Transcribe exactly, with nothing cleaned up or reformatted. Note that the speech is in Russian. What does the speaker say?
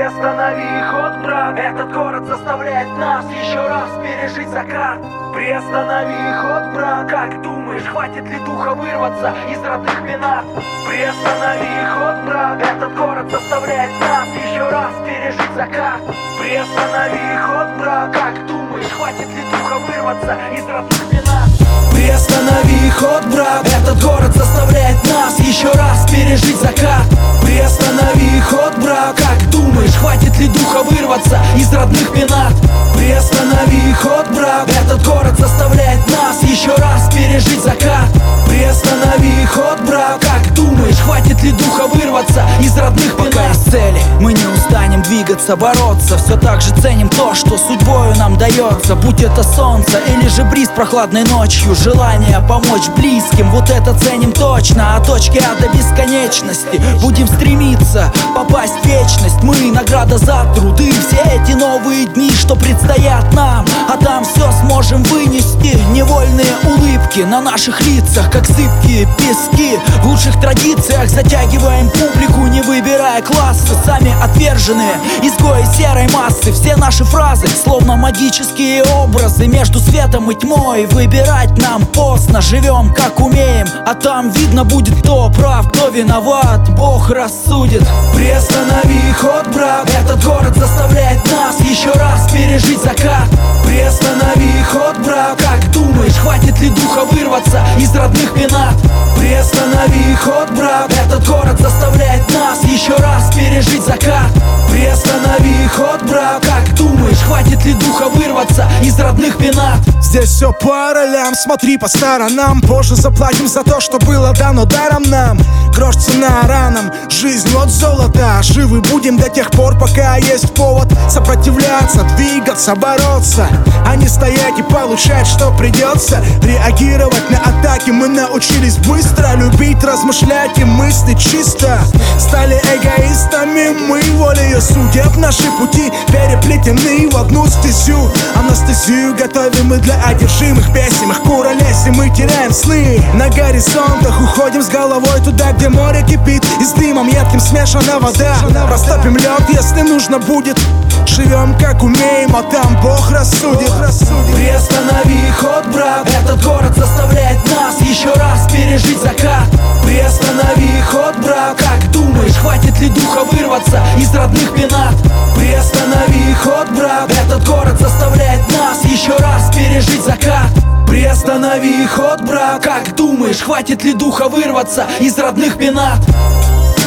Приостанови ход, брат. Этот город заставляет нас еще раз пережить закат. Приостанови ход, брат. Как думаешь, хватит ли духа вырваться из родных пенат? Приостанови ход, брат. Этот город заставляет нас еще раз пережить закат. Приостанови ход, брат. Как думаешь, хватит ли духа вырваться из родных пенат? Приостанови ход, брат. Этот город заставляет нас еще раз пережить закат. Приостанови ход, брат. Как думаешь, хватит ли духа вырваться из родных пенат? Приостанови ход, брат. Этот город заставляет нас еще раз пережить закат. Приостанови ход, брат. Как думаешь, хватит ли духа вырваться из родных пенат? Пока есть цели, мы не устанем двигаться, бороться. Все так же ценим то, что судьбою нам дается. Будь это солнце или же бриз прохладной ночью, желание помочь близким, вот это ценим точно. От точки А до бесконечности будем стремиться попасть в вечность. Мы награда за труды, все эти новые дни, что предстоят нам. А там все сможем вынести. Невольные улыбки на наших лицах, как сыпкие пески. В лучших традициях затягиваем публику, не выбирая классы. Сами отверженные изгои серой массы. Все наши фразы словно магические образы между светом и тьмой. Выбирать нам поздно, живем как умеем, а там видно будет, кто прав, кто виноват, Бог рассудит. Приостанови ход, брат. Этот город заставляет нас еще раз пережить закат. Приостанови ход, брат. Как думаешь, хватит ли духа вырваться из родных пенат? Приостанови ход, брат. Этот город заставляет нас еще раз пережить закат. Приостанови ход, брат. Как думаешь, хватит ли духа вырваться из родных пенат? Здесь все по ролям, смотри по сторонам. Позже заплатим за то, что было дано даром нам. Грош цена ранам, жизнь от золота. Живы будем до тех пор, пока есть повод сопротивляться, двигаться, бороться, а не стоять и получать, что придется. Реагировать на атаки мы научились быстро. Любить, размышлять и мыслить чисто. Стали эгоистами мы, волею судеб. Наши пути переплетены в одну стезю. Анестезию готовим мы для одержимых, бесимых куролесим. Мы теряем сны на горизонтах, уходим с головой туда, где море кипит, и с дымом едким смешана вода. Растопим лед, если нужно будет. Живем как умеем, а там Бог рассудит. Приостанови ход, брат. Этот город заставляет нас еще раз пережить закат. Приостанови ход, брат. Как думаешь, хватит ли духа вырваться из родных пенат? Приостанови ход, брат. Этот город заставляет нас еще раз пережить закат. Приостанови ход, брат. Как думаешь, хватит ли духа вырваться из родных пенат?